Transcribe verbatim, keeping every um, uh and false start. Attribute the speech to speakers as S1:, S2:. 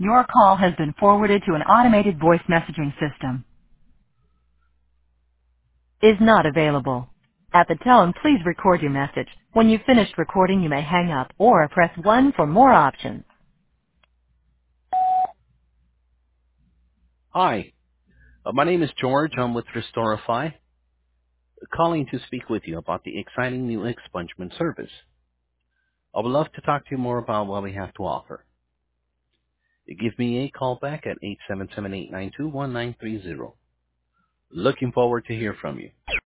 S1: Your call has been forwarded to an automated voice messaging system. Is not available. At the tone, please record your message. When you've finished recording, you may hang up or press one for more options.
S2: Hi, uh, my name is George. I'm with Restorify, calling to speak with you about the exciting new expungement service. I would love to talk to you more about what we have to offer. Give me a call back at eight seven seven, eight nine two, one nine three zero. Looking forward to hear from you.